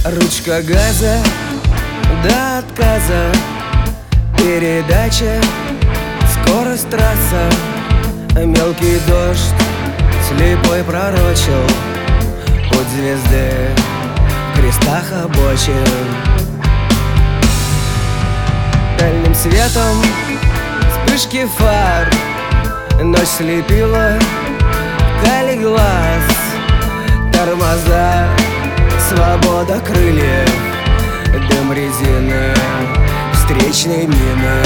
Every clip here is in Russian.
Ручка газа до отказа, передача, скорость трасса. Мелкий дождь слепой пророчил путь звезды в крестах обочин. Дальним светом вспышки фар ночь слепила вдали глаз. Тормоза, свобода крыльев, дым резины, встречной мины.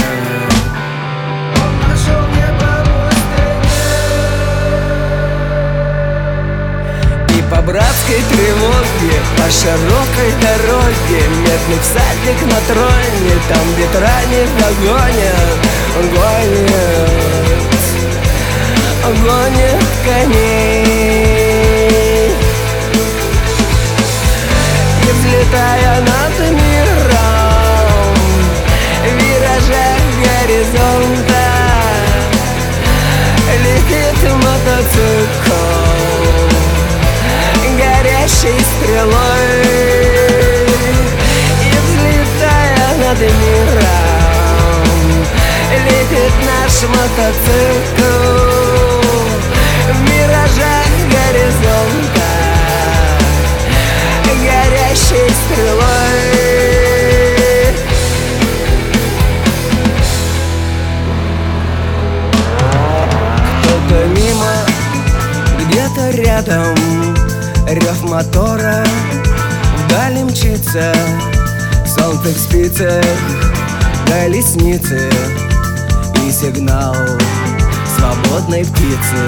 По братской тревоге, по широкой дороге, медный всадник на троне, там ветра не догонят, гонит коней. И взлетая над миром, в виражах горизонта, летит мотоцикл горящей стрелой. И взлетая над миром, летит наш мотоцикл в миражах горизонта, горящей стрелой. Кто-то мимо, где-то рядом, рев мотора вдали мчится, солнце в спицах, колесницы и сигнал свободной птицы.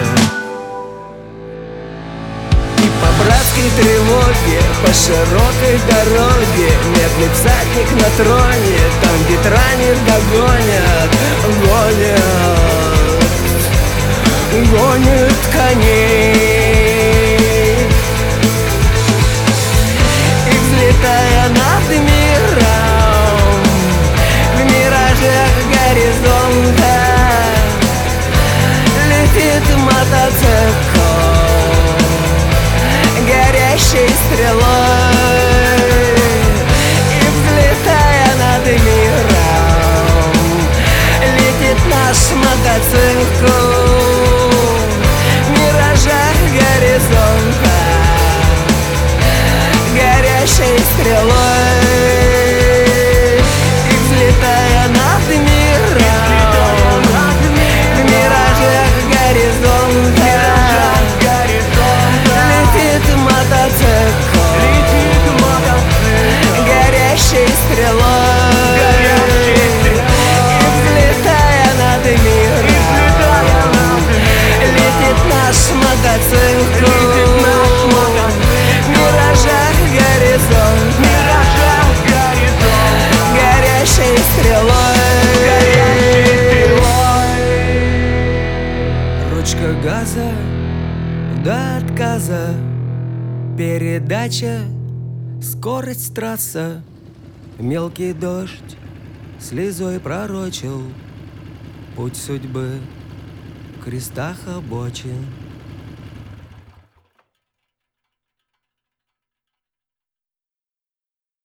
И по братской тревоге, по широкой дороге, медный всадник на троне, там ветра не догонят, гонит коней. Взлетая над миром, в миражах горизонта, летит мотоцикл горящей стрелой. И взлетая над миром, летит наш мотоцикл в миражах горизонта, горящей стрелой. И взлетая над миром, в миражах горизонта, летит мотоцикл горящей стрелой. И взлетая над миром, летит наш мотоцикл в миражах горизонта, горящей стрелой. Ручка газа до отказа, передача, скорость трасса. Мелкий дождь слезой пророчил путь судьбы в крестах обочин.